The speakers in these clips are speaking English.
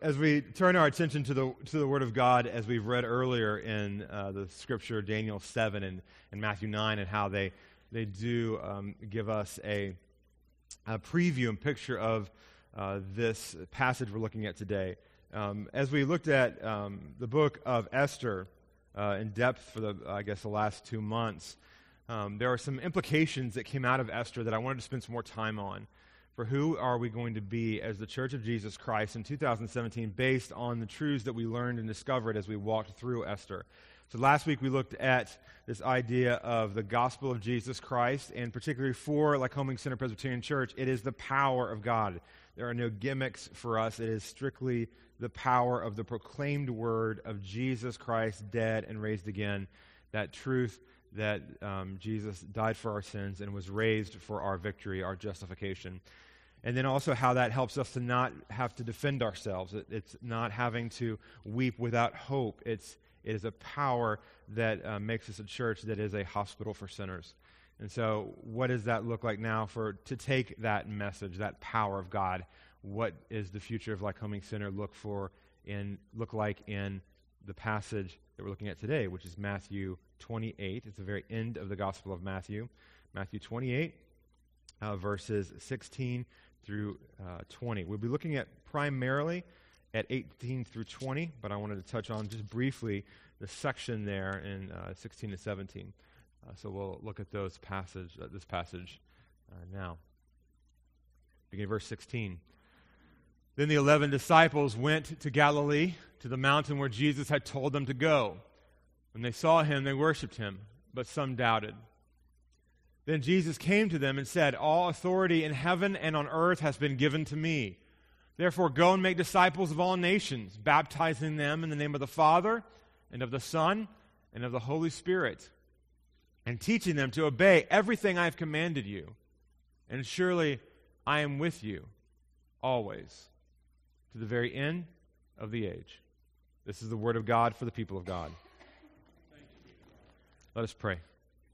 As we turn our attention to the Word of God, as we've read earlier in the Scripture, Daniel 7 and Matthew 9, and how they do give us a preview and picture of this passage we're looking at today. As we looked at the book of Esther in depth for the last 2 months, there are some implications that came out of Esther that I wanted to spend some more time on. For who are we going to be as the Church of Jesus Christ in 2017 based on the truths that we learned and discovered as we walked through Esther? So last week we looked at this idea of the gospel of Jesus Christ, and particularly for Lycoming Center Presbyterian Church, it is the power of God. There are no gimmicks for us. It is strictly the power of the proclaimed word of Jesus Christ, dead and raised again, that truth that Jesus died for our sins and was raised for our victory, our justification. And then also how that helps us to not have to defend ourselves. It's not having to weep without hope. It is a power that makes us a church that is a hospital for sinners. And so what does that look like now to take that message, that power of God? What is the future of Lycoming Center look like in the passage that we're looking at today, which is Matthew 28. It's the very end of the Gospel of Matthew. Matthew 28, verses 16 through 20. We'll be looking at primarily at 18 through 20, but I wanted to touch on just briefly the section there in 16 to 17. So we'll look at this passage now. Beginning verse 16. Then the 11 disciples went to Galilee, to the mountain where Jesus had told them to go. When they saw him, they worshipped him, but some doubted. Then Jesus came to them and said, "All authority in heaven and on earth has been given to me. Therefore go and make disciples of all nations, baptizing them in the name of the Father, and of the Son, and of the Holy Spirit, and teaching them to obey everything I have commanded you. And surely I am with you always, to the very end of the age." This is the word of God for the people of God. Let us pray.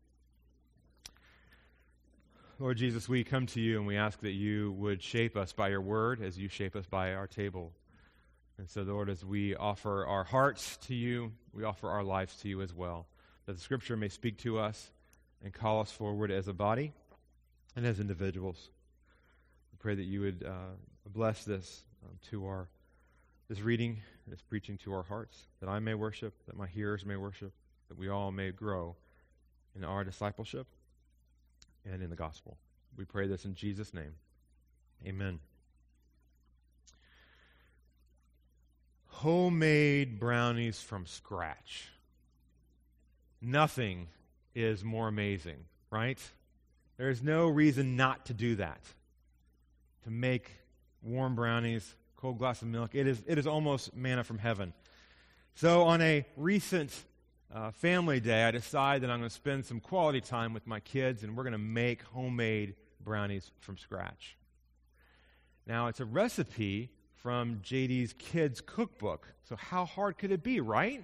Lord Jesus, we come to you and we ask that you would shape us by your word as you shape us by our table. And so, Lord, as we offer our hearts to you, we offer our lives to you as well, that the Scripture may speak to us and call us forward as a body and as individuals. We pray that you would bless this this reading, this preaching to our hearts, that I may worship, that my hearers may worship, that we all may grow in our discipleship and in the gospel. We pray this in Jesus' name. Amen. Homemade brownies from scratch. Nothing is more amazing, right? There is no reason not to do that. To make warm brownies, cold glass of milk, it is almost manna from heaven. So on a recent family day, I decided that I'm going to spend some quality time with my kids, and we're going to make homemade brownies from scratch. Now, it's a recipe from JD's Kids Cookbook, so how hard could it be, right?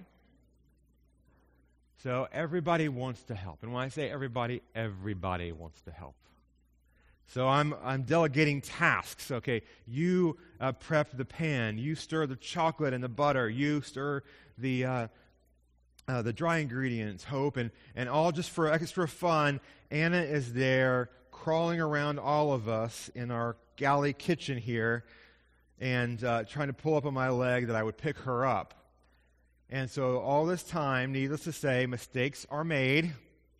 So everybody wants to help, and when I say everybody wants to help. So I'm delegating tasks. Okay, you prep the pan, you stir the chocolate and the butter, you stir the dry ingredients, Hope, and all just for extra fun. Anna is there crawling around all of us in our galley kitchen here and trying to pull up on my leg that I would pick her up. And so all this time, needless to say, mistakes are made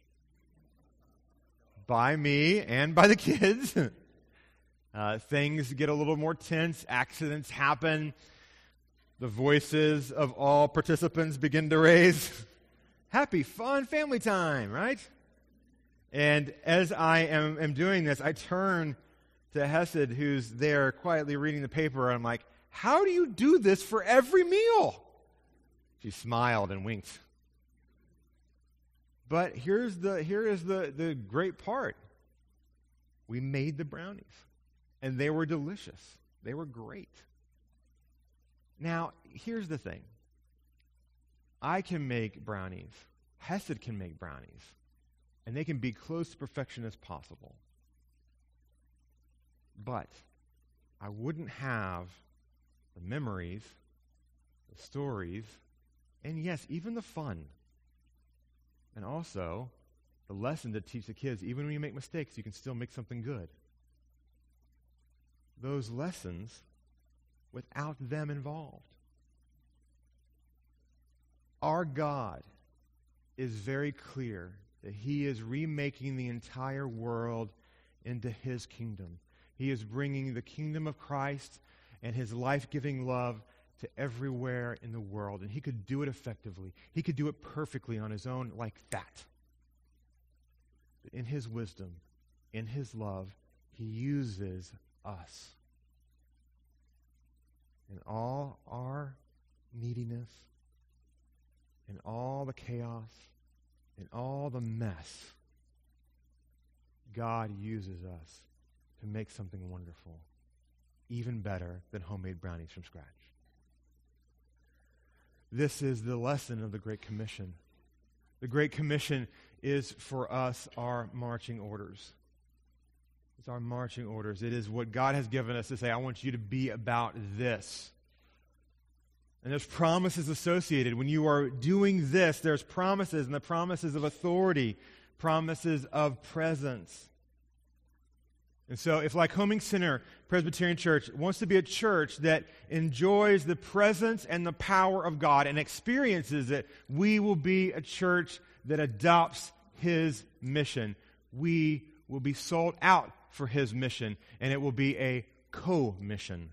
by me and by the kids. Things get a little more tense. Accidents happen. The voices of all participants begin to raise. Happy, fun family time, right? And as I am doing this, I turn to Hesed, who's there quietly reading the paper, and I'm like, "How do you do this for every meal?" She smiled and winked. But here is the great part. We made the brownies, and they were delicious. They were great. Now, here's the thing. I can make brownies. Hesed can make brownies. And they can be close to perfection as possible. But I wouldn't have the memories, the stories, and yes, even the fun. And also, the lesson to teach the kids, even when you make mistakes, you can still make something good. Those lessons without them involved. Our God is very clear that He is remaking the entire world into His kingdom. He is bringing the kingdom of Christ and His life-giving love to everywhere in the world. And He could do it effectively. He could do it perfectly on His own like that. But in His wisdom, in His love, He uses us. In all our neediness, in all the chaos, in all the mess, God uses us to make something wonderful, even better than homemade brownies from scratch. This is the lesson of the Great Commission. The Great Commission is for us our marching orders. It's our marching orders. It is what God has given us to say, I want you to be about this. And there's promises associated. When you are doing this, there's promises, and the promises of authority, promises of presence. And so if Lycoming Center Presbyterian Church wants to be a church that enjoys the presence and the power of God and experiences it, we will be a church that adopts His mission. We will be sold out for His mission, and it will be a co-mission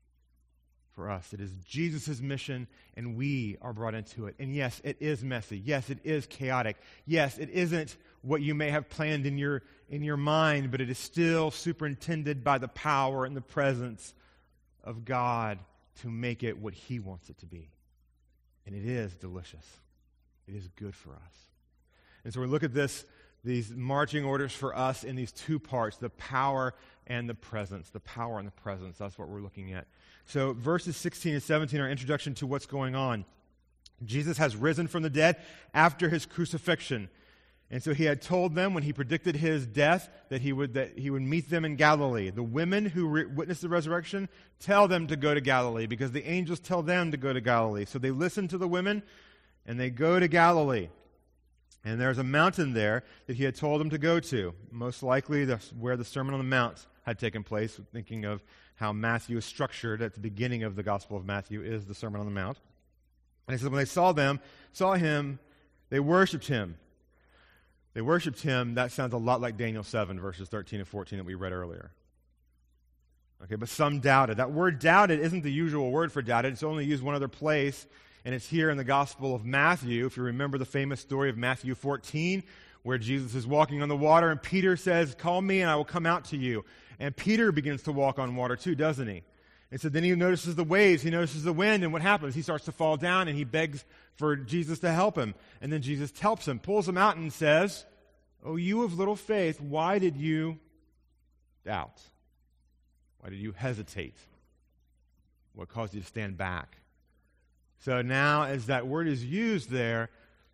for us. It is Jesus' mission, and we are brought into it. And yes, it is messy. Yes, it is chaotic. Yes, it isn't what you may have planned in your mind, but it is still superintended by the power and the presence of God to make it what He wants it to be. And it is delicious. It is good for us. And so we look at these marching orders for us in these two parts, the power and the presence. The power and the presence. That's what we're looking at. So verses 16 and 17 are introduction to what's going on. Jesus has risen from the dead after His crucifixion. And so He had told them when He predicted His death that He would meet them in Galilee. The women who witnessed the resurrection tell them to go to Galilee because the angels tell them to go to Galilee. So they listen to the women and they go to Galilee. And there's a mountain there that He had told them to go to. Most likely where the Sermon on the Mount had taken place, thinking of how Matthew is structured at the beginning of the Gospel of Matthew is the Sermon on the Mount. And He says when they saw Him, they worshiped Him. They worshiped Him. That sounds a lot like Daniel 7, verses 13 and 14 that we read earlier. Okay, but some doubted. That word doubted isn't the usual word for doubted. It's only used one other place, and it's here in the Gospel of Matthew. If you remember the famous story of Matthew 14, where Jesus is walking on the water, and Peter says, call me and I will come out to you. And Peter begins to walk on water too, doesn't he? And so then he notices the waves, he notices the wind, and what happens? He starts to fall down, and he begs for Jesus to help him. And then Jesus helps him, pulls him out, and says, oh, you of little faith, why did you doubt? Why did you hesitate? What caused you to stand back? So now, as that word is used there,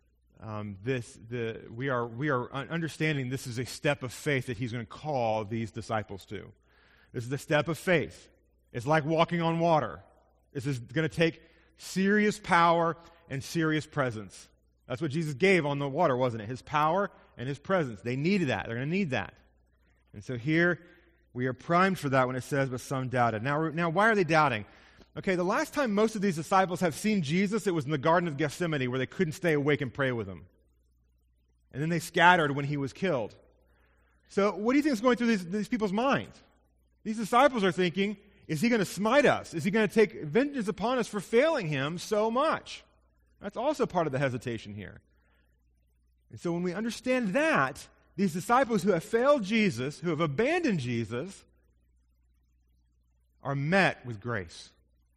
we are understanding this is a step of faith that He's going to call these disciples to. This is the step of faith. It's like walking on water. This is going to take serious power and serious presence. That's what Jesus gave on the water, wasn't it? His power and His presence. They needed that. They're going to need that. And so here we are primed for that when it says, but some doubted. Now, why are they doubting? Okay, the last time most of these disciples have seen Jesus, it was in the Garden of Gethsemane where they couldn't stay awake and pray with Him. And then they scattered when He was killed. So what do you think is going through these people's minds? These disciples are thinking, is He going to smite us? Is He going to take vengeance upon us for failing Him so much? That's also part of the hesitation here. And so when we understand that, these disciples who have failed Jesus, who have abandoned Jesus, are met with grace.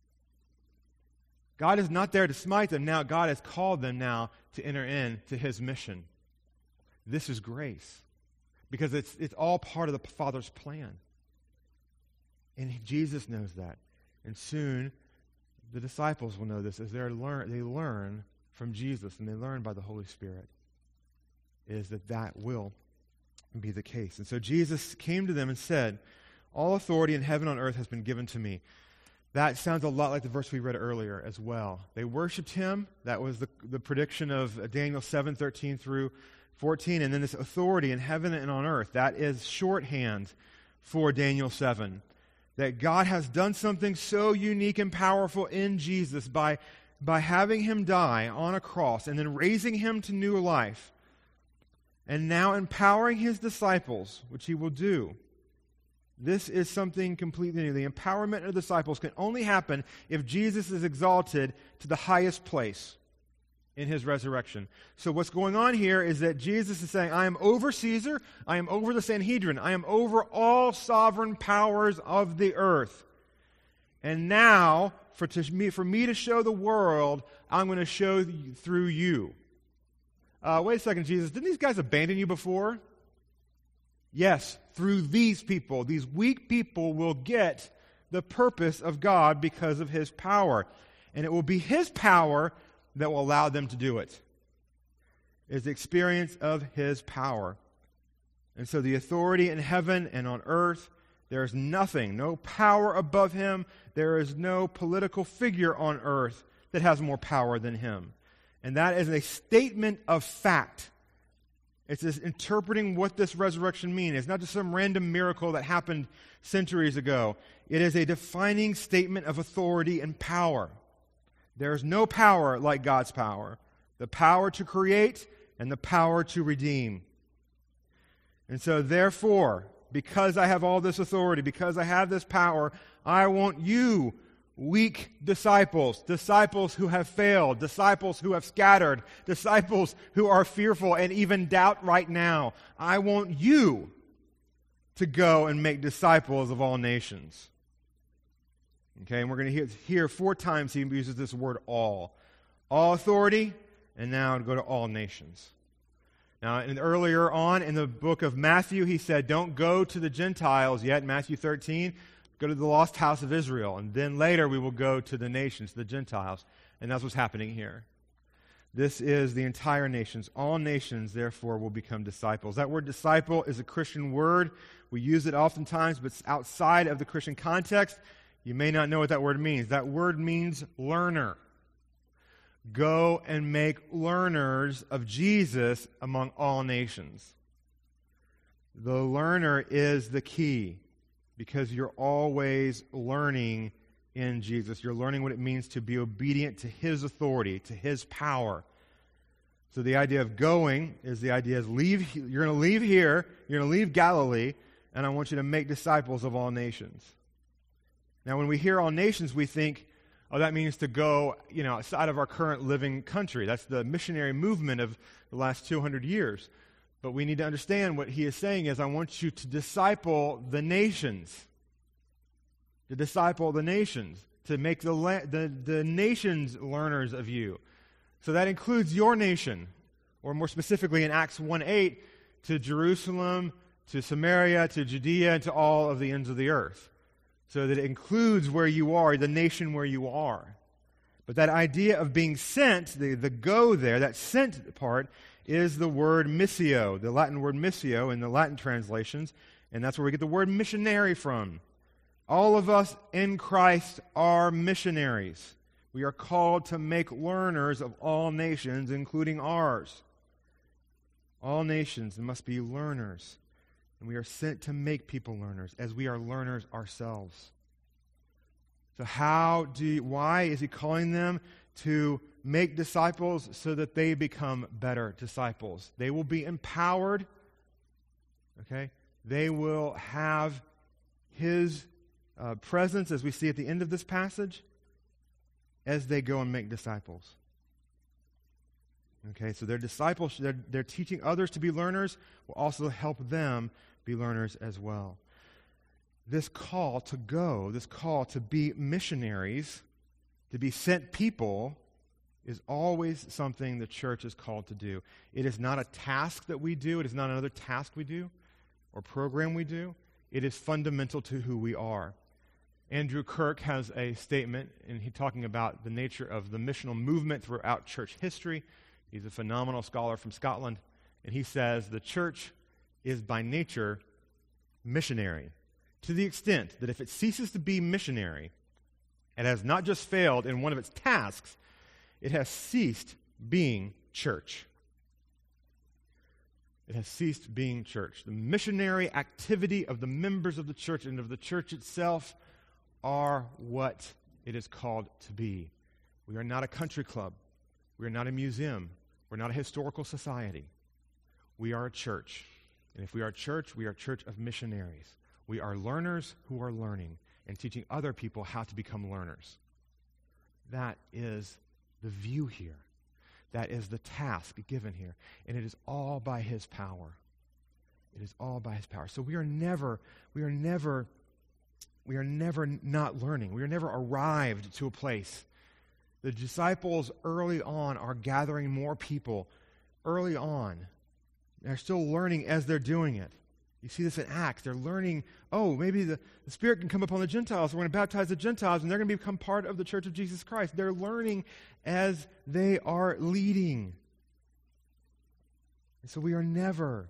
God is not there to smite them now. God has called them now to enter into His mission. This is grace because it's all part of the Father's plan. And Jesus knows that. And soon the disciples will know this as they learn from Jesus and they learn by the Holy Spirit is that will be the case. And so Jesus came to them and said, all authority in heaven and on earth has been given to me. That sounds a lot like the verse we read earlier as well. They worshiped him. That was the prediction of Daniel 7:13 through 14. And then this authority in heaven and on earth, that is shorthand for Daniel 7. That God has done something so unique and powerful in Jesus by having him die on a cross and then raising him to new life, and now empowering his disciples, which he will do. This is something completely new. The empowerment of the disciples can only happen if Jesus is exalted to the highest place in his resurrection. So what's going on here is that Jesus is saying, I am over Caesar, I am over the Sanhedrin, I am over all sovereign powers of the earth. And now, for me to show the world, I'm going to show through you. Wait a second, Jesus, didn't these guys abandon you before? Yes, through these people. These weak people will get the purpose of God because of his power. And it will be his power that will allow them to do it. It's the experience of his power. And so the authority in heaven and on earth, there is nothing, no power above him. There is no political figure on earth that has more power than him. And that is a statement of fact. It's just interpreting what this resurrection means. It's not just some random miracle that happened centuries ago. It is a defining statement of authority and power. There is no power like God's power. The power to create and the power to redeem. And so therefore, because I have all this authority, because I have this power, I want you, weak disciples who have failed, disciples who have scattered, disciples who are fearful and even doubt right now. I want you to go and make disciples of all nations. Okay, and we're going to hear 4 times he uses this word all. All authority, and now go to all nations. Now, earlier on in the book of Matthew, he said, don't go to the Gentiles yet, Matthew 13. Go to the lost house of Israel, and then later we will go to the nations, the Gentiles. And that's what's happening here. This is the entire nations. All nations, therefore, will become disciples. That word disciple is a Christian word. We use it oftentimes, but outside of the Christian context, you may not know what that word means. That word means learner. Go and make learners of Jesus among all nations. The learner is the key, because you're always learning in Jesus. You're learning what it means to be obedient to his authority, to his power. So the idea of going is the idea of you're going to leave here, you're going to leave Galilee, and I want you to make disciples of all nations. Now, when we hear all nations, we think, oh, that means to go, outside of our current living country. That's the missionary movement of the last 200 years. But we need to understand what he is saying is, I want you to disciple the nations. To disciple the nations. To make the nations learners of you. So that includes your nation. Or more specifically in Acts 1:8, to Jerusalem, to Samaria, to Judea, and to all of the ends of the earth. So that it includes where you are, the nation where you are. But that idea of being sent, the go there, that sent part, is the word missio, the Latin word missio in the Latin translations, and that's where we get the word missionary from. All of us in Christ are missionaries. We are called to make learners of all nations, including ours. All nations must be learners, and we are sent to make people learners, as we are learners ourselves. So why is he calling them to make disciples? So that they become better disciples. They will be empowered. Okay? They will have his presence, as we see at the end of this passage, as they go and make disciples. Okay, so their disciples, they're teaching others to be learners, will also help them be learners as well. This call to go, this call to be missionaries, to be sent people, is always something the church is called to do. It is not a task that we do. It is not another task we do or program we do. It is fundamental to who we are. Andrew Kirk has a statement, and he's talking about the nature of the missional movement throughout church history. He's a phenomenal scholar from Scotland, and he says the church is by nature missionary, to the extent that if it ceases to be missionary, It has not just failed in one of its tasks, it has ceased being church. It has ceased being church. The missionary activity of the members of the church and of the church itself are what it is called to be. We are not a country club. We are not a museum. We're not a historical society. We are a church. And if we are a church, we are a church of missionaries. We are learners who are learning and teaching other people how to become learners. That is the view here. That is the task given here. And it is all by his power. It is all by his power. So we are never not learning. We are never arrived to a place. The disciples early on are gathering more people early on. They're still learning as they're doing it. You see this in Acts. They're learning, maybe the Spirit can come upon the Gentiles. We're going to baptize the Gentiles, and they're going to become part of the church of Jesus Christ. They're learning as they are leading. And so we are never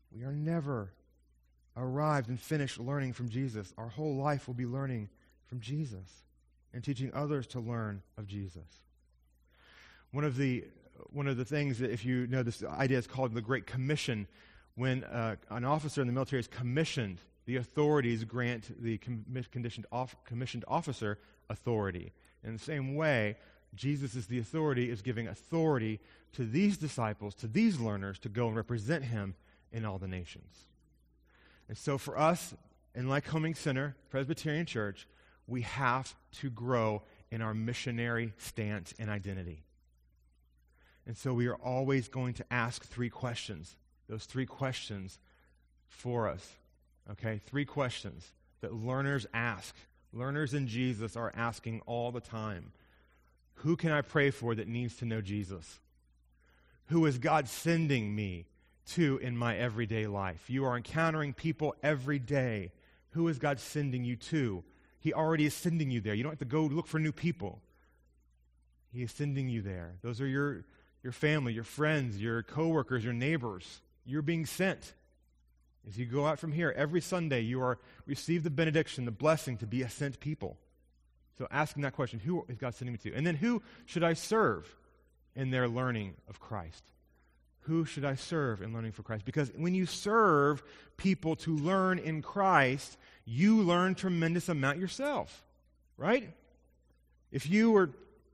arrived and finished learning from Jesus. Our whole life will be learning from Jesus and teaching others to learn of Jesus. One of the things that, if you know, this idea is called the Great Commission. When an officer in the military is commissioned, the authorities grant the commissioned officer authority. In the same way, Jesus is the authority, is giving authority to these disciples, to these learners, to go and represent him in all the nations. And so for us, in Lycoming Center, Presbyterian Church, we have to grow in our missionary stance and identity. And so we are always going to ask 3 questions. Those 3 questions for us. Okay? 3 questions that learners ask. Learners in Jesus are asking all the time. Who can I pray for that needs to know Jesus? Who is God sending me to in my everyday life? You are encountering people every day. Who is God sending you to? He already is sending you there. You don't have to go look for new people. He is sending you there. Those are your family, your friends, your coworkers, your neighbors. You're being sent. As you go out from here, every Sunday you are receive the benediction, the blessing to be a sent people. So asking that question, who is God sending me to? And then who should I serve in their learning of Christ? Who should I serve in learning for Christ? Because when you serve people to learn in Christ, you learn tremendous amount yourself, right? If you've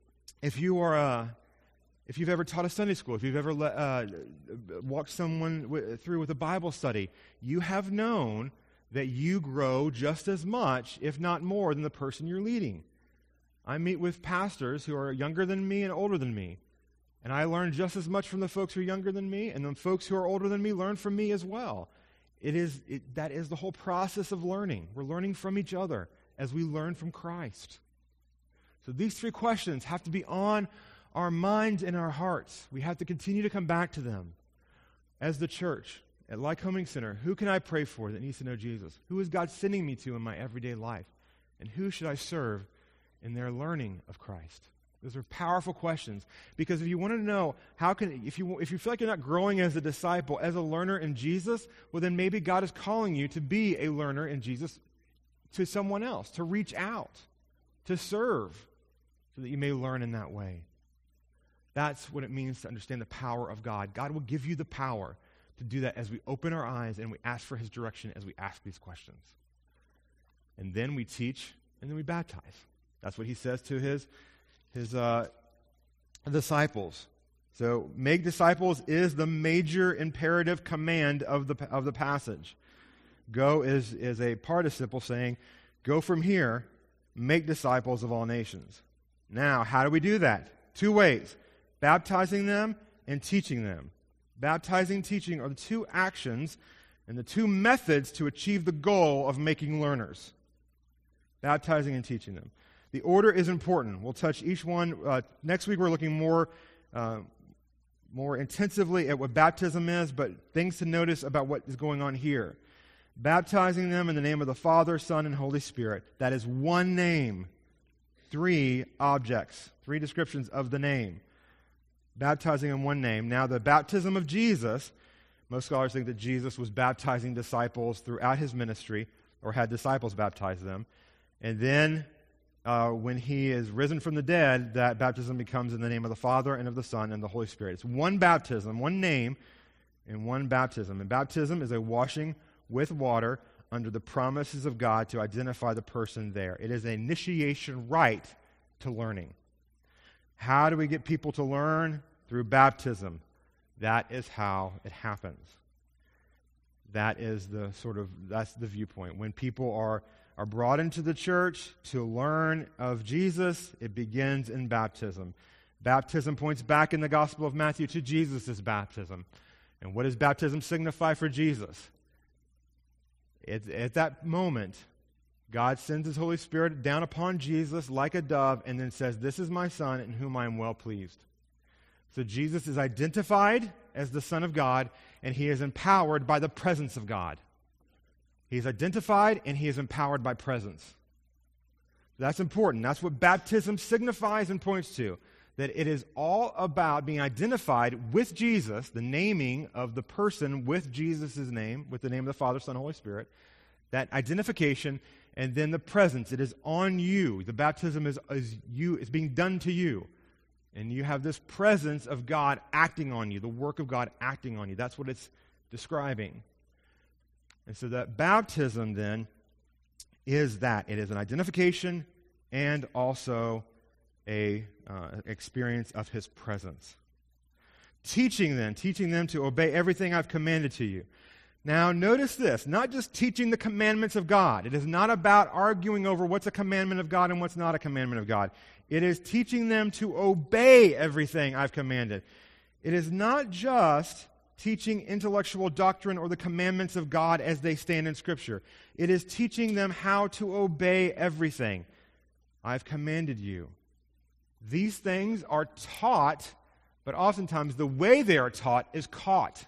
ever taught a Sunday school, if you've ever walked someone through with a Bible study, you have known that you grow just as much, if not more, than the person you're leading. I meet with pastors who are younger than me and older than me, and I learn just as much from the folks who are younger than me, and the folks who are older than me learn from me as well. That is the whole process of learning. We're learning from each other as we learn from Christ. So these 3 questions have to be on our minds and our hearts. We have to continue to come back to them. As the church, at Lycoming Center, who can I pray for that needs to know Jesus? Who is God sending me to in my everyday life? And who should I serve in their learning of Christ? Those are powerful questions. Because if you want to know, if you feel like you're not growing as a disciple, as a learner in Jesus, well then maybe God is calling you to be a learner in Jesus to someone else, to reach out, to serve, so that you may learn in that way. That's what it means to understand the power of God. God will give you the power to do that as we open our eyes and we ask for his direction as we ask these questions. And then we teach, and then we baptize. That's what he says to his disciples. So, make disciples is the major imperative command of the passage. Go is a participle saying, go from here, make disciples of all nations. Now, how do we do that? 2 ways. Baptizing them and teaching them. Baptizing and teaching are the 2 actions and the 2 methods to achieve the goal of making learners. Baptizing and teaching them. The order is important. We'll touch each one. Next week we're looking more intensively at what baptism is, but things to notice about what is going on here. Baptizing them in the name of the Father, Son, and Holy Spirit. That is one name. 3 objects. 3 descriptions of the name. Baptizing in one name. Now, the baptism of Jesus, most scholars think that Jesus was baptizing disciples throughout his ministry, or had disciples baptize them. And then when he is risen from the dead, that baptism becomes in the name of the Father and of the Son and the Holy Spirit. It's one baptism, one name, and one baptism. And baptism is a washing with water under the promises of God to identify the person there. It is an initiation rite to learning. How do we get people to learn? Through baptism. That is how it happens. That's the viewpoint. When people are brought into the church to learn of Jesus, it begins in baptism. Baptism points back in the Gospel of Matthew to Jesus' baptism. And what does baptism signify for Jesus? At that moment, God sends His Holy Spirit down upon Jesus like a dove and then says, "This is my Son in whom I am well pleased." So Jesus is identified as the Son of God, and He is empowered by the presence of God. He is identified, and He is empowered by presence. That's important. That's what baptism signifies and points to, that it is all about being identified with Jesus, the naming of the person with Jesus' name, with the name of the Father, Son, and Holy Spirit, that identification, and then the presence. It is on you. The baptism is being done to you. And you have this presence of God acting on you, the work of God acting on you. That's what it's describing. And so that baptism then is that. It is an identification and also a experience of His presence. Teaching them to obey everything I've commanded to you. Now, notice this, not just teaching the commandments of God. It is not about arguing over what's a commandment of God and what's not a commandment of God. It is teaching them to obey everything I've commanded. It is not just teaching intellectual doctrine or the commandments of God as they stand in Scripture. It is teaching them how to obey everything I've commanded you. These things are taught, but oftentimes the way they are taught is caught.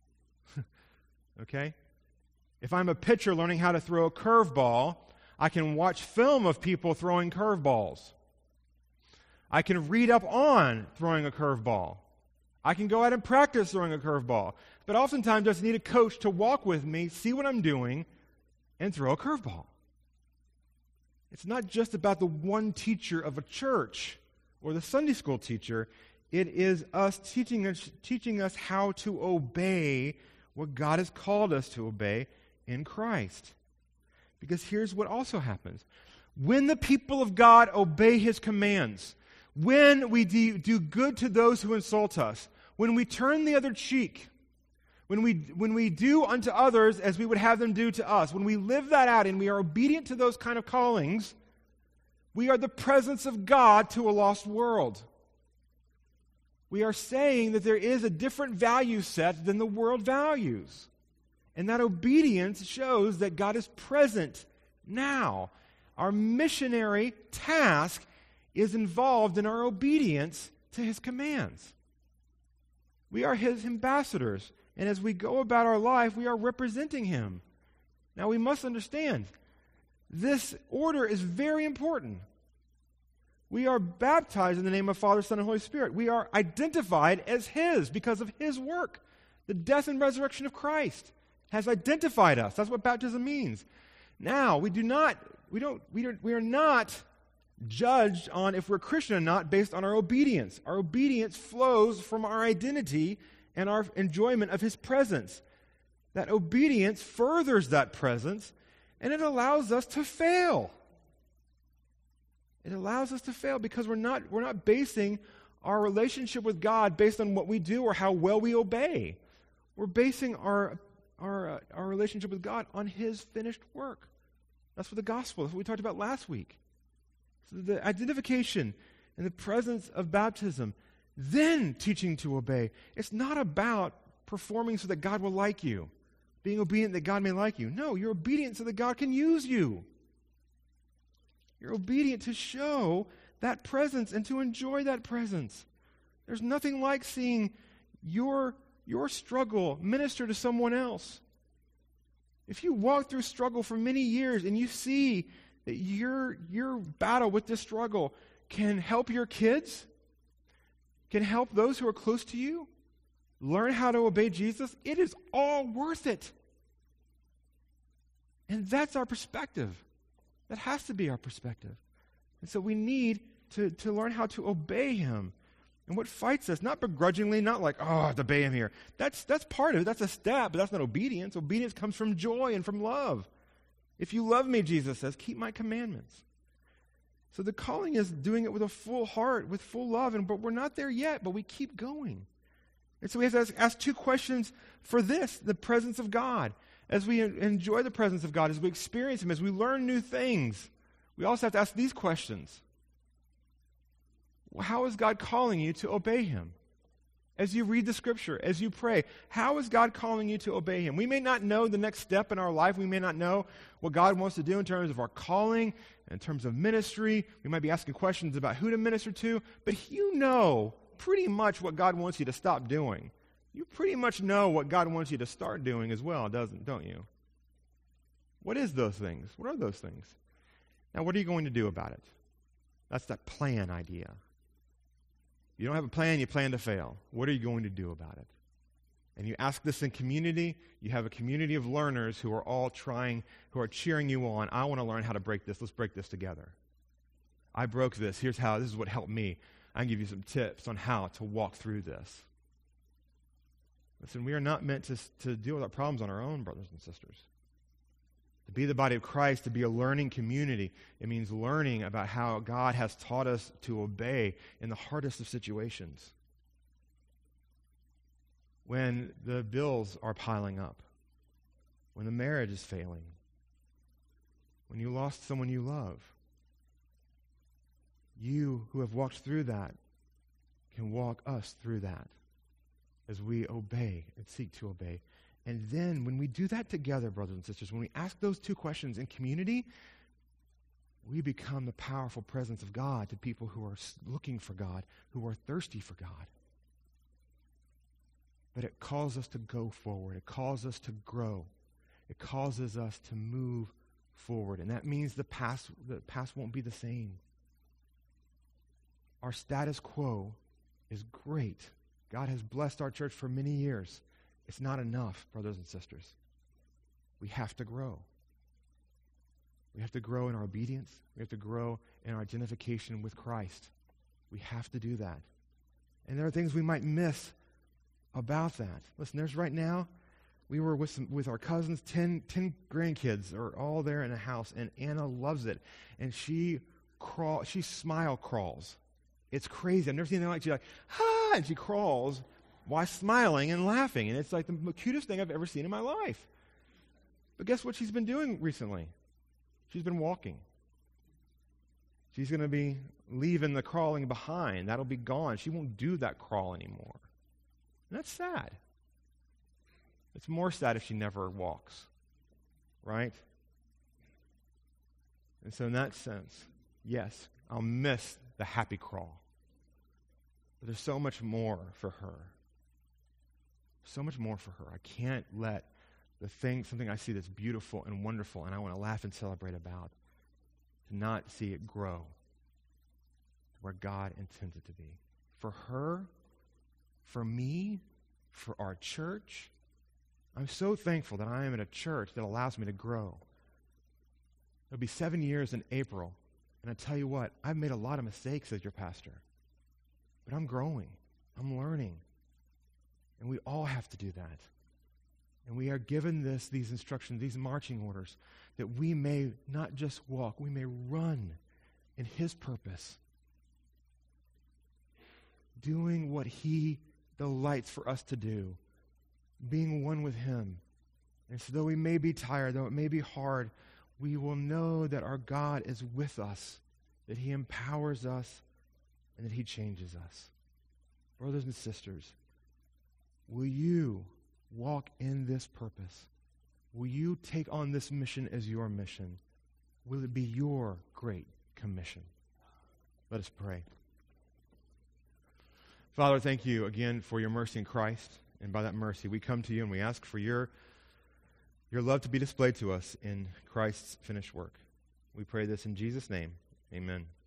Okay? If I'm a pitcher learning how to throw a curveball, I can watch film of people throwing curveballs. I can read up on throwing a curveball. I can go out and practice throwing a curveball. But oftentimes I just need a coach to walk with me, see what I'm doing, and throw a curveball. It's not just about the one teacher of a church or the Sunday school teacher. It is us teaching us how to obey what God has called us to obey in Christ. Because here's what also happens. When the people of God obey His commands, when we do good to those who insult us, when we turn the other cheek, when we do unto others as we would have them do to us, when we live that out and we are obedient to those kind of callings, we are the presence of God to a lost world. We are saying that there is a different value set than the world values. And that obedience shows that God is present now. Our missionary task is involved in our obedience to His commands. We are His ambassadors, and as we go about our life, we are representing Him. Now we must understand, this order is very important. We are baptized in the name of Father, Son, and Holy Spirit. We are identified as His because of His work. The death and resurrection of Christ has identified us. That's what baptism means. Now, we are not judged on if we're Christian or not based on our obedience. Our obedience flows from our identity and our enjoyment of His presence. That obedience furthers that presence, and it allows us to fail. It allows us to fail because we're not basing our relationship with God based on what we do or how well we obey. We're basing our relationship with God on His finished work. That's what the gospel, that's what we talked about last week. So the identification and the presence of baptism, then teaching to obey. It's not about performing so that God will like you, being obedient that God may like you. No, you're obedient so that God can use you. You're obedient to show that presence and to enjoy that presence. There's nothing like seeing your struggle minister to someone else. If you walk through struggle for many years and you see that your battle with this struggle can help your kids, can help those who are close to you, learn how to obey Jesus, it is all worth it. And that's our perspective. That has to be our perspective. And so we need to learn how to obey him. And what fights us, not begrudgingly, not like, oh, I have to obey him here. That's part of it. That's a step, but that's not obedience. Obedience comes from joy and from love. If you love me, Jesus says, keep my commandments. So the calling is doing it with a full heart, with full love, but we're not there yet, but we keep going. And so we have to ask two questions for this, the presence of God. As we enjoy the presence of God, as we experience him, as we learn new things, we also have to ask these questions. How is God calling you to obey him? As you read the scripture, as you pray, how is God calling you to obey him? We may not know the next step in our life. We may not know what God wants to do in terms of our calling, in terms of ministry. We might be asking questions about who to minister to, but you know pretty much what God wants you to stop doing. You pretty much know what God wants you to start doing as well, don't you? What is those things? What are those things? Now, what are you going to do about it? That's that plan idea. You don't have a plan, you plan to fail. What are you going to do about it? And you ask this in community. You have a community of learners who are all who are cheering you on. I want to learn how to break this. Let's break this together. I broke this. This is what helped me. I can give you some tips on how to walk through this. Listen, we are not meant to deal with our problems on our own, brothers and sisters. To be the body of Christ, to be a learning community, it means learning about how God has taught us to obey in the hardest of situations. When the bills are piling up, when the marriage is failing, when you lost someone you love, you who have walked through that can walk us through that as we obey and seek to obey. And then when we do that together, brothers and sisters, when we ask those two questions in community, we become the powerful presence of God to people who are looking for God, who are thirsty for God. But it calls us to go forward. It calls us to grow. It causes us to move forward. And that means the past won't be the same. Our status quo is great. God has blessed our church for many years. It's not enough, brothers and sisters. We have to grow. We have to grow in our obedience. We have to grow in our identification with Christ. We have to do that. And there are things we might miss about that. Listen, there's right now, we were with our cousins, 10 grandkids are all there in a house, and Anna loves it. And she smile crawls. It's crazy. I've never seen anything like. She's like, ah, and she crawls while smiling and laughing. And it's like the cutest thing I've ever seen in my life. But guess what she's been doing recently? She's been walking. She's going to be leaving the crawling behind. That'll be gone. She won't do that crawl anymore. And that's sad. It's more sad if she never walks. Right? And so in that sense, yes, I'll miss the happy crawl. But there's so much more for her. So much more for her. I can't let something I see that's beautiful and wonderful and I want to laugh and celebrate about, to not see it grow to where God intends it to be. For her, for me, for our church, I'm so thankful that I am in a church that allows me to grow. It'll be 7 years in April, and I tell you what, I've made a lot of mistakes as your pastor, but I'm growing. I'm learning. And we all have to do that. And we are given these instructions, these marching orders, that we may not just walk, we may run in his purpose, doing what he delights for us to do, being one with him. And so though we may be tired, though it may be hard, we will know that our God is with us, that he empowers us, and that he changes us. Brothers and sisters, will you walk in this purpose? Will you take on this mission as your mission? Will it be your great commission? Let us pray. Father, thank you again for your mercy in Christ. And by that mercy, we come to you and we ask for your love to be displayed to us in Christ's finished work. We pray this in Jesus' name. Amen.